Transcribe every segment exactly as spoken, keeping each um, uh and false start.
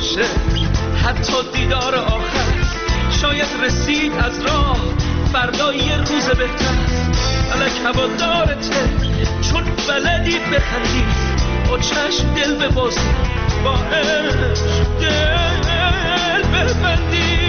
باشه حتی دیدار آخر، شاید رسید از راه فردا یه روز بهتر. فلک هوادارته چون بلدی بخندی، با چشم دل ببازی، با عشق دل ببندی.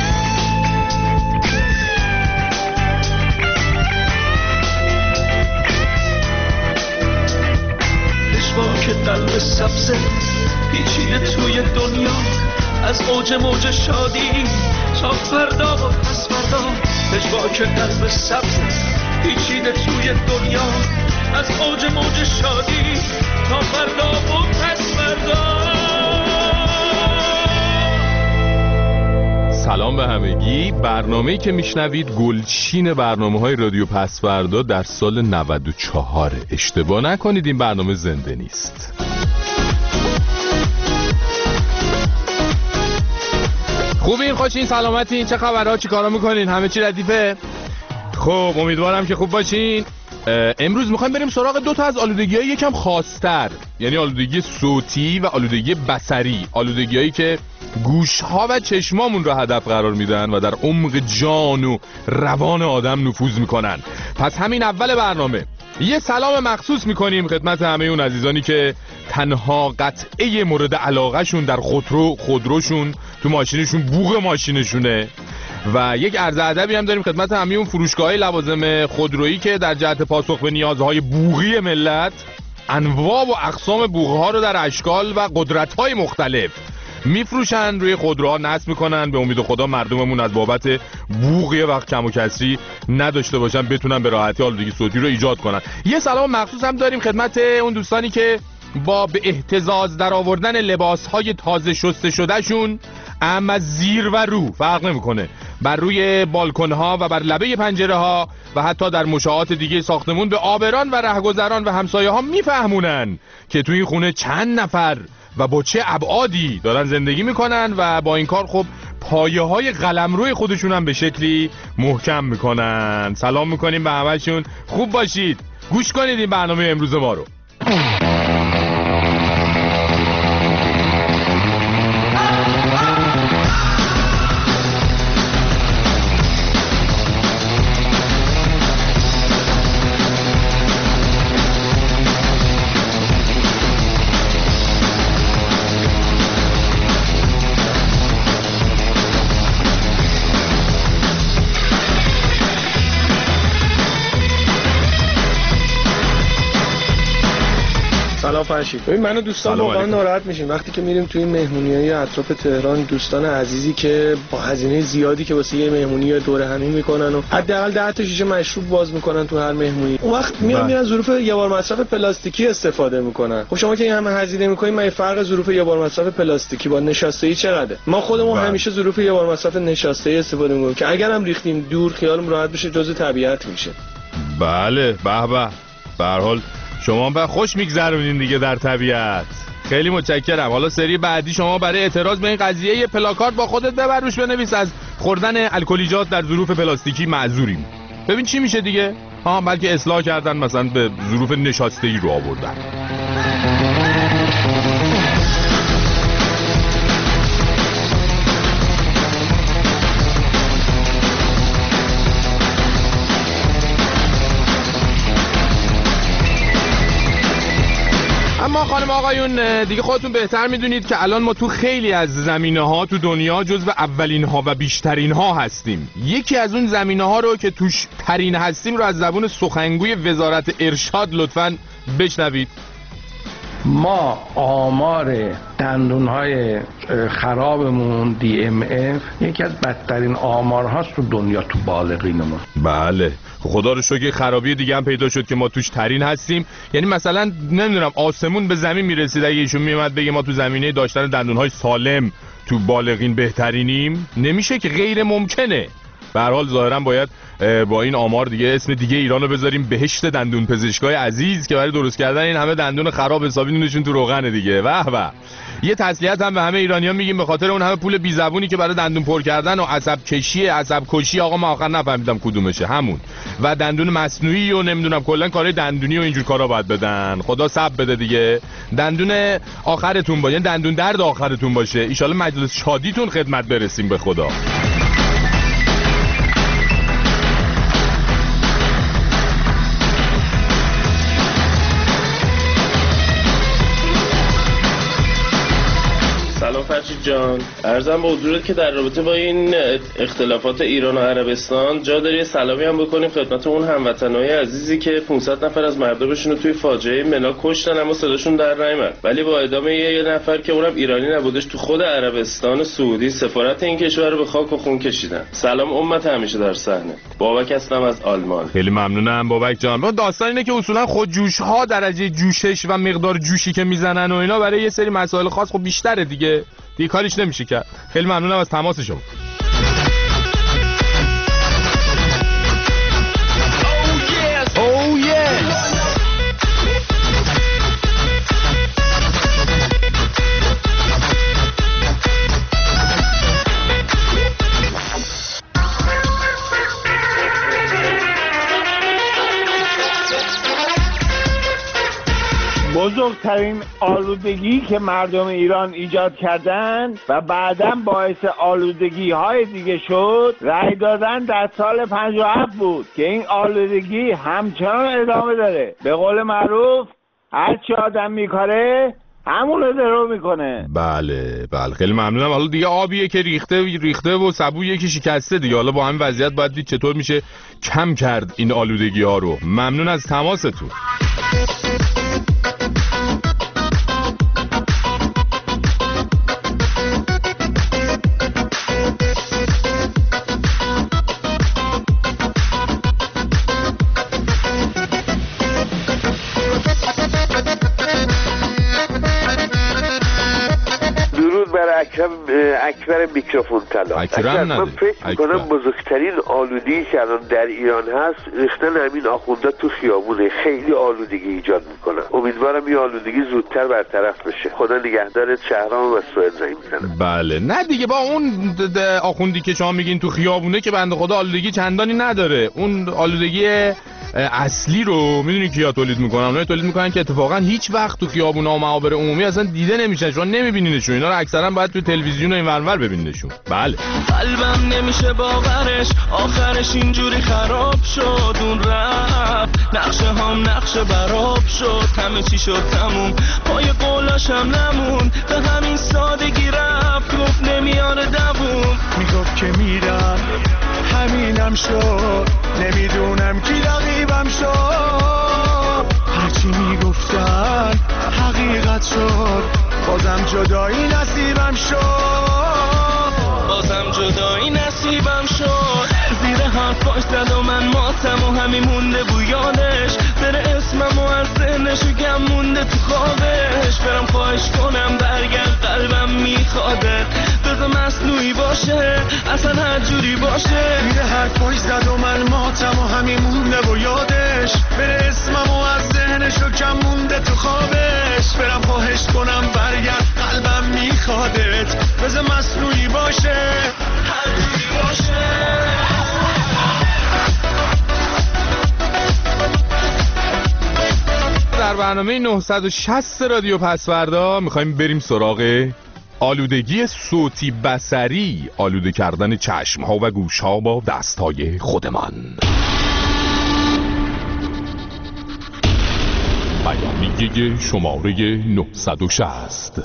که قلب سبزه پیچیده توی دنیا، از اوج موج شادی تا فردا و پس فردا. که قلب سبزه پیچیده توی دنیا، از اوج موج شادی تا فردا و پس فردا. سلام به همگی. برنامه‌ای که میشنوید گلچین برنامه‌های رادیو پسوردا در سال نود و چهار. اشتباه نکنید این برنامه زنده نیست. خوبین؟ خوشین؟ سلامتین؟ چه خبرها؟ چی کارا میکنین؟ همه چی ردیفه؟ خب امیدوارم که خوب باشین. امروز میخوایم بریم سراغ دو تا از آلودگی‌های یکم خاص‌تر، یعنی آلودگی صوتی و آلودگی بصری. آلودگی‌هایی که گوش‌ها و چشمامون رو هدف قرار میدن و در عمق جان و روان آدم نفوذ میکنن. پس همین اول برنامه یه سلام مخصوص میکنیم خدمت همه اون عزیزانی که تنها قطعه مورد علاقه شون در خودرو خودروشون تو ماشینشون بوق ماشینشونه، و یک عرض ادبی هم داریم خدمت همه اون فروشگاه‌های لوازم خودرویی که در جهت پاسخ به نیازهای بوقی ملت انواع و اقسام بوق‌ها رو در اشکال و قدرت‌های مختلف میفروشن، روی خودروها نصب میکنن. به امید خدا مردممون از بابت بوق یه وقت کم و کسری نداشته باشن، بتونن به راحتی آلودگی صوتی رو ایجاد کنن. یه سلام مخصوص هم داریم خدمت اون دوستانی که با به اهتزاز در آوردن لباسهای تازه شسته شده شون، اما زیر و رو فرق نمیکنه، بر روی بالکن‌ها و بر لبه پنجره‌ها و حتی در مشاعات دیگه ساختمون به آبران و رهگذران و همسایه‌ها میفهمونن که توی این خونه چند نفر و با چه ابعادی دارن زندگی میکنن، و با این کار خب پایه های قلمروی خودشون هم به شکلی محکم میکنن. سلام میکنیم به همه‌شون. خوب باشید، گوش کنید این برنامه امروز ما رو. فرشید. ببین من و دوستان واقعا ناراحت میشیم وقتی که میریم توی مهمونی‌های اطراف تهران، دوستان عزیزی که با هزینه زیادی که واسه یه مهمونی دور همی میکنن و حداقل ده تا شیشه مشروب باز میکنن تو هر مهمونی، اون وقت میان میرن ظروف یه بار مصرف پلاستیکی استفاده میکنن. خب شما که این همه هزینه میکنین، من فرق ظروف یه بار مصرف پلاستیکی با نشاسته‌ای چقدره؟ ما خودمون بله. همیشه ظروف یه بار مصرف نشاسته‌ای استفاده میکنیم که اگرم ریختیم دور خیالم راحت بشه، جزء طبیعت میشه. بله به به. به هر حال شما به خوش میگذرونین دیگه در طبیعت. خیلی متشکرم. حالا سری بعدی شما برای اعتراض به این قضیه یه پلاکارد با خودت ببر، روش بنویس از خوردن الکلیجات در ظروف پلاستیکی معذوریم. ببین چی میشه دیگه. ها بلکه اصلاح کردن، مثلا به ظروف نشاسته‌ای رو آوردن. اما خانم آقایون دیگه خودتون بهتر میدونید که الان ما تو خیلی از زمینه ها تو دنیا جزو اولین ها و بیشترین ها هستیم. یکی از اون زمینه ها رو که توش ترین هستیم رو از زبون سخنگوی وزارت ارشاد لطفاً بشنوید. ما آمار دندون‌های خرابمون دی ام اف یکی از بدترین آمارهاست تو دنیا تو بالغینمون. بله خدا رو شکر خرابی دیگه هم پیدا شد که ما توش ترین هستیم. یعنی مثلا نمیدونم آسمون به زمین میرسید اگه ایشون میومد بگه ما تو زمینه داشتن دندون‌های سالم تو بالغین بهترینیم، نمیشه که، غیر ممکنه. به هر حال ظاهرا باید با این آمار دیگه اسم دیگه ایرانو بذاریم بهشت دندون پزشکای عزیز که برای درست کردن این همه دندون خراب حسابی نونشون تو روغن دیگه. واه واه. یه تسلیت هم به همه ایرانی‌ها میگیم به خاطر اون همه پول بی زبونی که برای دندون پر کردن و عصب کشی عصب کشی، آقا من آخر نفهمیدم کدومشه، همون و دندون مصنوعی و نمیدونم کلا کارهای دندونی و اینجور کارا باید بدن. خدا صبر بده دیگه. دندون آخرتون باشه، دندون درد آخرتون باشه. ان شاءالله مجلس شادیتون خدمت برسیم به خدا. فرشید جان، عرضم به حضورت که در رابطه با این اختلافات ایران و عربستان جا داری سلامی هم بکنیم خدمت اون هموطنای عزیزی که پانصد نفر از مردمشون رو توی فاجعه منا کشتن اما صداشون در نیامد، ولی با ادامه یه نفر که اونم ایرانی نبودش تو خود عربستان سعودی سفارت این کشور رو به خاک و خون کشیدن. سلام امت همیشه در صحنه. بابک هستم از آلمان. خیلی ممنونم بابک جان. با داستان اینه که اصولا خود جوش ها درجه جوشش و مقدار جوشی که میزنن و اینا برای یه سری مسائل خاص خب بیشتره دیگه. دیگه کاریش نمیشه کرد. خیلی ممنونم از تماس شما. بزرگترین آلودگی که مردم ایران ایجاد کردن و بعداً باعث آلودگی های دیگه شد رأی دادن در سال پنجاه و هفت بود که این آلودگی همچنان ادامه داره. به قول معروف هر چی آدم میکاره همون رو درو میکنه. بله بله خیلی ممنونم. حالا دیگه آبیه که ریخته ریخته و سبویه که شکسته دیگه. حالا با همین وضعیت باید دید چطور میشه کم کرد این آلودگی ها رو. ممنون از تماستون. اکرم اکبر میکروفون طلا. اکرم من فکر میکنم بزرگترین آلودگی که الان در ایران هست ریختن همین آخوندا تو خیابونه. خیلی آلودگی ایجاد میکنن. امیدوارم این آلودگی زودتر برطرف بشه. خدا نگهدارت. شهرام و سوئد زنگ میزنم. بله نه دیگه با اون آخوندی که شما میگین تو خیابونه که بنده خدا آلودگی چندانی نداره. اون آلودگی اصلی رو میدونی کیا تولید میکنن؟ اونها تولید میکنن که اتفاقا هیچ وقت تو خیابونا و معابر عمومی اصلا دیده نمیشن. شما نمیبینینشون. اینا رو اکثرا باید تو تلویزیون و این ورور ببینیدشون. بله قلبم نمیشه باورش آخرش اینجوری خراب شد. اون رفت نقشه هم نقشه براب شد. همه چی شد تموم پای قولاش هم نمون. به همین سادگی رفت گفت نمیاره دووم. میگفت که میرم همینم شد. نمیدونم کی رقیبم شد. هرچی میگفتن حقیقت شد. بازم جدایی نصیبم شد. بازم جدایی نصیبم شد. زیر حرفاش زد و من ماتم و همین مونده بو یادش. بره اسمم و از ذهنش و گم مونده تو خوابش. برم خواهش کنم برگرد قلبم میخواده. بذار مصنوعی باشه اصلا هر جوری باشه. زیر حرفاش زد و من ماتم و همین مونده بو یادش. بره اسمم و از ذهنش و گم مونده تو خوابش. برم خواهش کنم برگرد قلبم میخوادت. بذار مصنوعی باشه هر جوری باشه. در برنامه نهصد و شصت رادیو پسوردا میخوایم بریم سراغ آلودگی صوتی بصری، آلوده کردن چشم ها و گوش ها با دست های خودمان. بیانیه شماره نهصد و شصت.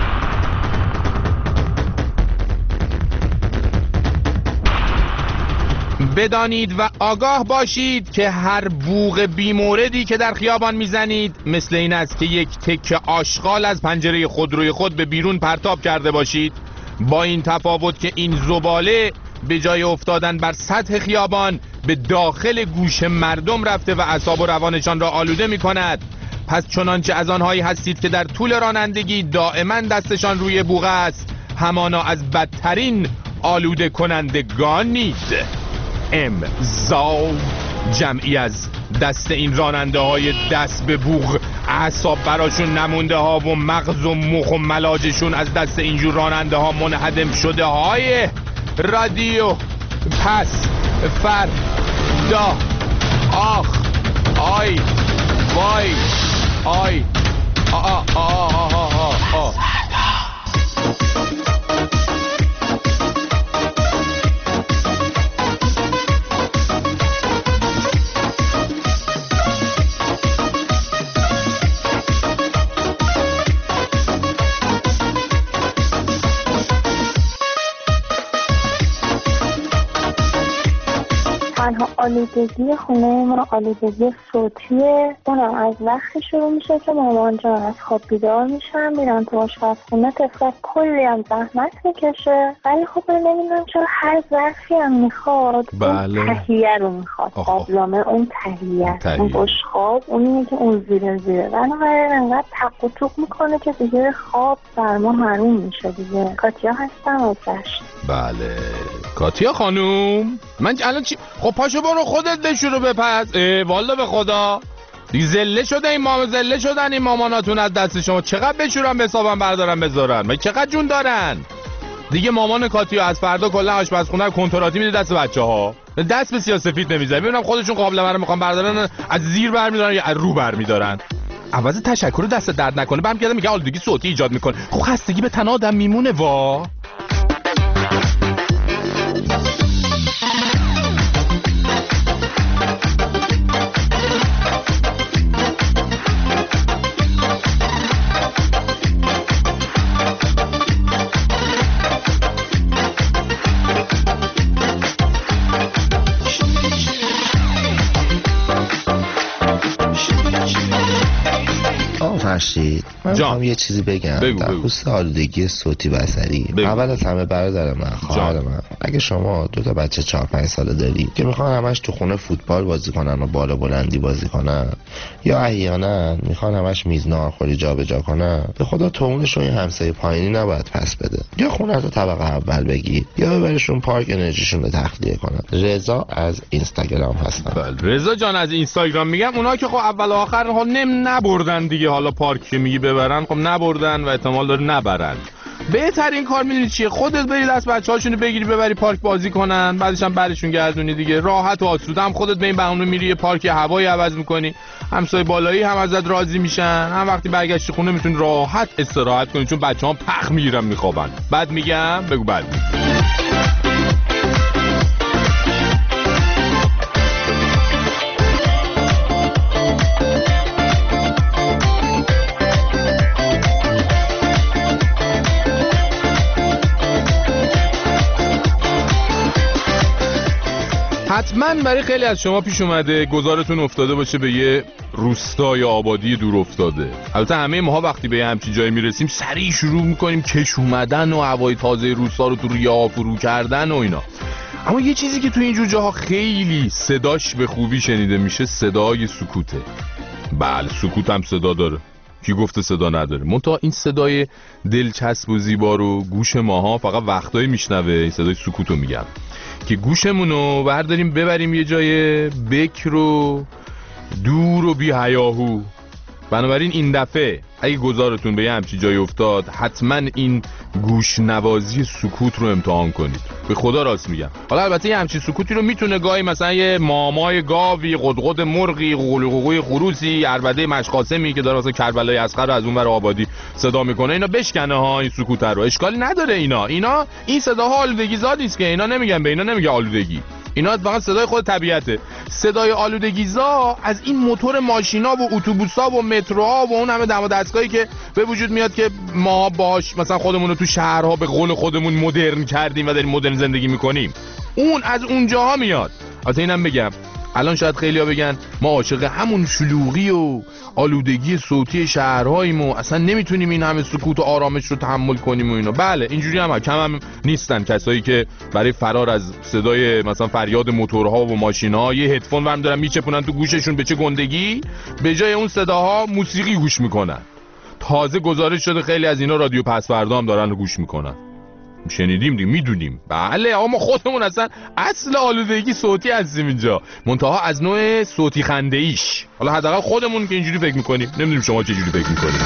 بدانید و آگاه باشید که هر بوق بیموردی که در خیابان میزنید مثل این است که یک تکه آشغال از پنجره خودروی خود به بیرون پرتاب کرده باشید، با این تفاوت که این زباله به جای افتادن بر سطح خیابان به داخل گوش مردم رفته و اعصاب و روانشان را آلوده می کند. پس چنانچه از آنهایی هستید که در طول رانندگی دائما دستشان روی بوق است، همانا از بدترین آلوده کنندگانید. امضا. جمعی از دست این راننده های دست به بوق، اعصاب براشون نمونده ها و مغز و مخ و ملاجشون از دست اینجور راننده ها منهدم شده های رادیو پس فردا. آخ آی وای آی آ آ آ آ آ آ. تنها آلودگی خونه ما آلودگی صوتیه. اونم از وقتی شروع میشه که مامان جان از خواب بیدار میشن میرن تو آشپزخونه. طفلک کلی هم زحمت میکشه، ولی خب نمیدونم چرا هر ظرفی هم میخواد بله. اون تهیه رو میخواد، قابلمه اون تهیه، اون بشخواب اونیه که اون زیره زیره بنابراین انقدر تق و توق میکنه که دیگه خواب بر ما حروم میشه دیگه. کاتیا هستم از دشت. بله کاتیا خانوم، من الان چی؟ خب پاشو برو خودت بشور رو بپز. والا به خدا دیگه زله شده این ماما، زله شدن این ماماناتون از دست شما. چقدر بشورن به حسابم بردارن بذارن؟ من چقدر جون دارن دیگه. مامان کاتیا از فردا کلا آشپزخونه رو کنتراتی میده دست بچه‌ها، دست به سیاه‌سفید نمیزنه. ببینم خودشون قابلمه رو میخوان بردارن، از زیر برمیدارن یا از رو برمیدارن. عوض تشکر دست درد نکنه برمیگرده میگه آلودگی صوتی ایجاد میکنه. خب خستگی به تن آدم میمونه وا. فرشید من میخوام یه چیزی بگم بگو در خصوص آلودگی صوتی بصری. اول از همه برادر من، خواهر من، اگه شما دو تا بچه چهار پنج ساله داری که میخوان همش تو خونه فوتبال بازی کنن و بالا بلندی بازی کنن، یا احیانا میخوان همش میز ناهارخوری جابجا کنن، به خدا تومونشون یه همسایه پایینی نباید پس بده. یا خونه رو طبقه اول بگی یا ببرشون پارک انرژیشون رو تخلیه کنن. رضا از اینستاگرام هستن. بله رضا جان از اینستاگرام میگم. اونا که خب اول و آخر ها نم نبردن دیگه، حالا پارک که میگی ببرن خب نبردن و احتمال داره نبرن. بهترین کار میدونی چیه؟ خودت بری دست بچه‌هاشونو بگیری ببری پارک بازی کنن، بعدش هم برشون گردونی دیگه. راحت و آسوده هم خودت به این بهونه میری یه پارک هوایی عوض میکنی، همسایه بالایی هم ازت راضی میشن، هم وقتی برگشتی خونه میتونی راحت استراحت کنی چون بچه‌ها پخ میگیرن میخوابن. بعد میگم بگو بعد حتما برای خیلی از شما پیش اومده گذارتون افتاده باشه به یه روستا یا آبادی دور افتاده. البته همه ماها وقتی به یه همچین جایی میرسیم سریع شروع میکنیم کش اومدن و هوای تازه روستا رو تو ریا فرو کردن و اینا. اما یه چیزی که تو اینجور جاها خیلی صداش به خوبی شنیده میشه صدای سکوته. بله سکوت هم صدا داره، کی گفته صدا نداره؟ منتها این صدای دلچسب و زیبا رو گوش ماها فقط وقتایی میشنوه. این صدای سکوتو میگم که گوشمونو برداریم ببریم یه جای بکر و دور و بی هیاهو. بنابراین این دفعه اگه گذارتون به یه همچی جای افتاد حتما این گوش نوازی سکوت رو امتحان کنید. به خدا راست میگم. حالا البته یه همچی سکوتی رو میتونه گاهی مثلا یه مامای گاوی، قدقد مرغی، قوقوی خروسی، عربده مشقاسمی که داره مثلا کربلای اصغر رو از اون ور آبادی صدا میکنه اینا بشکنه ها این سکوت رو. اشکالی نداره. اینا اینا این صداها آلودگی زادی است که اینا نمیگن، به اینا نمیگه آلودگی. اینا فقط صدای خود طبیعته. صدای آلودگیزا از این موتور ماشینا و اتوبوسا و متروها و اون همه دم و دستگاهی که به وجود میاد که ما باش مثلا خودمون رو تو شهرها به قول خودمون مدرن کردیم و داریم مدرن زندگی میکنیم، اون از اونجاها میاد. البته اینم بگم الان شاید خیلی‌ها بگن ما عاشق همون شلوغی و آلودگی صوتی شهرهاییم و اصلا نمیتونیم این همه سکوت و آرامش رو تحمل کنیم و اینا. بله اینجوری هم, هم کم هم نیستن کسایی که برای فرار از صدای مثلا فریاد موتورها و ماشین‌ها یه هدفون ورم دارن میچپونن تو گوششون. به چه گندگی؟ به جای اون صداها موسیقی گوش میکنن. تازه گزارش شده خیلی از اینا رادیو پسوردا هم دارن گوش میکنن. شنیدیم دیگه، میدونیم. بله آقا ما خودمون اصلا اصل آلودگی صوتی هستیم اینجا، منتها از نوع صوتی خنده ایش. حالا حداقل خودمون که اینجوری فکر میکنیم، نمیدونیم شما چه جوری فکر میکنیم.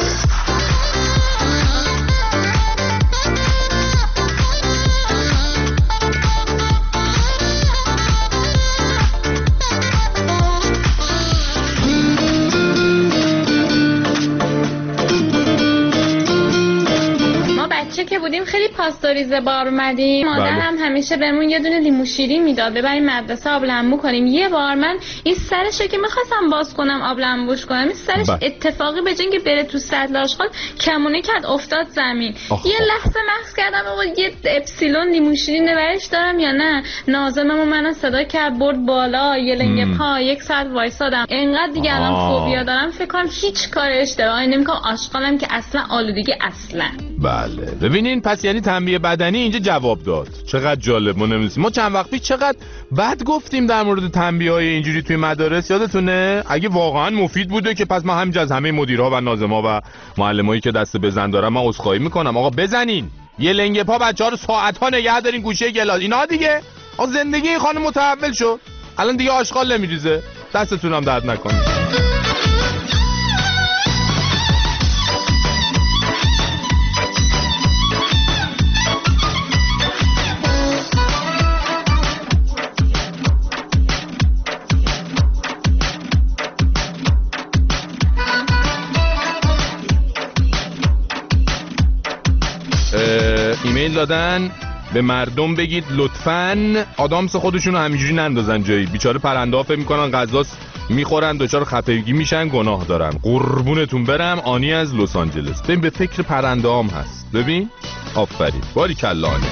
که بودیم خیلی پاستوریزه بار اومدیم، مادرم همیشه بهمون یه دونه لیمو شیرین میداد ببریم مدرسه آب لمبو کنیم. یه بار من این سرشو که می‌خواستم باز کنم آب لمبوش کنم، این سرش با. اتفاقی به جای اینکه بره تو سطل آشغال کمونه کرد افتاد زمین. آخ یه لحظه مغز کردم آقا یه اپسیلون لیمو شیرین نورش دارم یا نه. ناظمم منو صدا کرد برد بالا، یه لنگ پا یک ساعت وایسادم. انقدر دیگه الان فوبیا دارم فکر کنم هیچ کار اشتباهی نمی‌کنم، آشغالم که اصلا آلودگی اصلا. بله ببینین پس یعنی تنبیه بدنی اینجا جواب داد. چقدر جالب. ما نمی‌دونیم ما چند وقت پیش چقدر بد گفتیم در مورد تنبیه‌های اینجوری توی مدارس، یادتونه؟ اگه واقعا مفید بوده که پس ما همینجا از همه مدیرها و ناظما و معلمایی که دست بزن دارن من عذرخواهی میکنم. آقا بزنین، یه لنگ پا بچه‌ها رو ساعت‌ها نگه دارین گوشه گلاس اینا دیگه. آقا زندگی این خانم متحول شد، الان دیگه آشغال نمیریزه. دستتون هم درد نکنه. ایمیل دادن به مردم بگید لطفاً آدامس خودشونو همینجوری نندازن جایی، بیچاره پرنده ها فکر میکنن غذاست میخورن دچار خفگی میشن گناه دارن. قربونتون برم. آنی از لس آنجلس. ببین به فکر پرنده هم هست. ببین آفرین باری کلا آنی.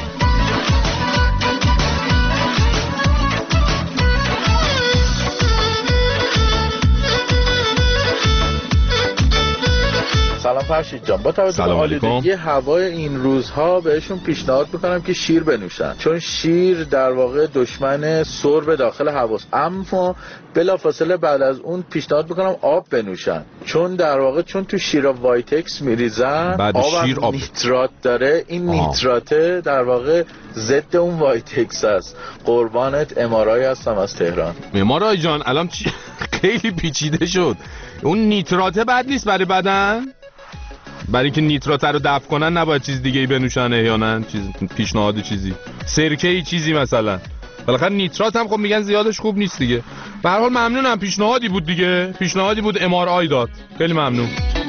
سلام فرشید جان، با توجه به آلودگی هوای این روزها بهشون پیشنهاد میکنم که شیر بنوشن، چون شیر در واقع دشمن سرب داخل هواست. اما بلافاصله بعد از اون پیشنهاد میکنم آب بنوشن، چون در واقع چون تو شیر وایتکس میریزن آب شیر آب نیترات داره. این آه. نیتراته در واقع ضد اون وایتکس است. قربانت امارای هستم از تهران. امارای جان الان چی؟ خیلی پیچیده شد. اون نیتراته بد نیست برای بدن؟ برای که نیترات رو دفع کنن نباید چیز دیگه ای بنوشن احیانا؟ چیز پیشنهاد چیزی سرکه ای چیزی مثلا. بالاخره نیترات هم خب میگن زیادش خوب نیست دیگه. به هر حال ممنونم، پیشنهادی بود دیگه، پیشنهادی بود ام آر آی داد. خیلی ممنون.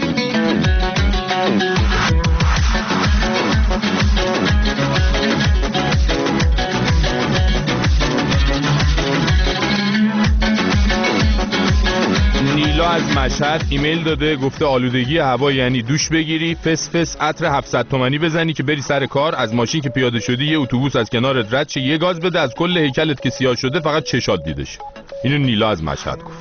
از مشهد ایمیل داده، گفته آلودگی هوا یعنی دوش بگیری، فس فس عطر هفتصد تومانی بزنی که بری سر کار، از ماشین که پیاده شدی یه اتوبوس از کنارت رد شه یه گاز بده، از کل هیکلت که سیاه شده فقط چشات دیده شه. اینو نیلا از مشهد گفت.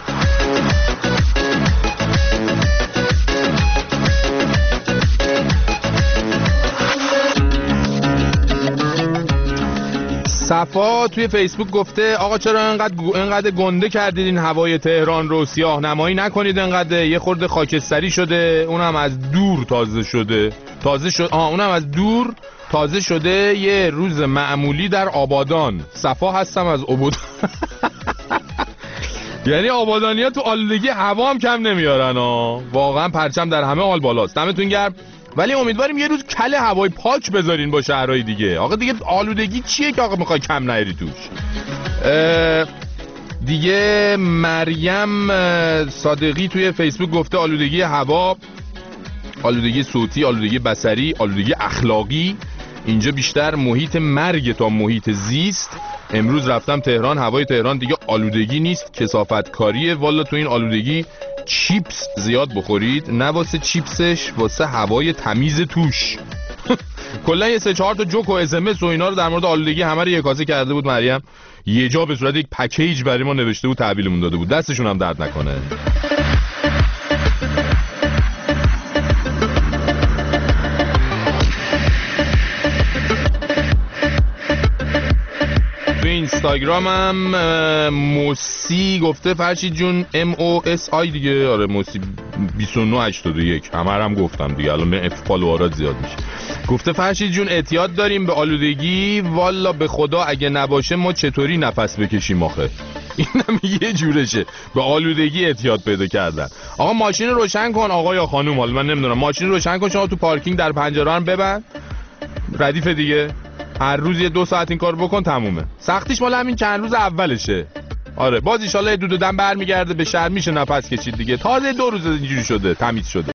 صفا توی فیسبوک گفته آقا چرا انقدر انقدر گنده کردید این هوای تهران رو، سیاه نمایی نکنید، انقدر یه خورده خاکستری شده، اونم از دور تازه شده تازه شد آه اونم از دور تازه شده یه روز معمولی در آبادان. صفا هستم از آبادان. یعنی آبادانی‌ها تو آلودگی هوا هم کم نمیارن ها، واقعا پرچم در همه حال بالاست. دمتون گرم. ولی امیدواریم یه روز کله هوای پاک بذارین با شهرهای دیگه. آقا دیگه آلودگی چیه که آقا میخوای کم نیاری توش؟ دیگه مریم صادقی توی فیسبوک گفته آلودگی هوا، آلودگی صوتی، آلودگی بصری، آلودگی اخلاقی، اینجا بیشتر محیط مرگ تا محیط زیست. امروز رفتم تهران، هوای تهران دیگه آلودگی نیست، کثافت کاریه. والا تو این آلودگی چیپس زیاد بخورید، نه واسه چیپسش، واسه هوای تمیز توش. کلا یه سه چهار تا جوک و اس ام اس و اینا رو در مورد آلودگی همه رو یکاسه کرده بود مریم، یه جا به صورت یک پکیج برای ما نوشته بود، تحویلمون داده بود. دستشون هم درد نکنه. اینستاگرامم موسی گفته فرشید جون ام او اس آی دیگه، آره موسی بیست و نه هشتاد و یک همه هم گفتم دیگه، الان اف فالوورات زیاد میشه. گفته فرشید جون اعتیاد داریم به آلودگی، والا به خدا اگه نباشه ما چطوری نفس بکشیم آخه. اینم یه جورشه، به آلودگی اعتیاد پیدا کردن. آقا ماشین رو روشن کن آقا یا خانوم، حالا من نمیدونم، ماشین رو روشن کن شما تو پارکینگ در پنجره رو ببند، ردیف دیگه هر روز یه دو ساعت این کار بکن تمومه. سختیش مال همین چند روز اولشه. آره باز ان شاء الله دو دو دم برمیگرده به شهر، میشه نفس کشید دیگه. تازه دو روز اینجوری شده تمیز شده.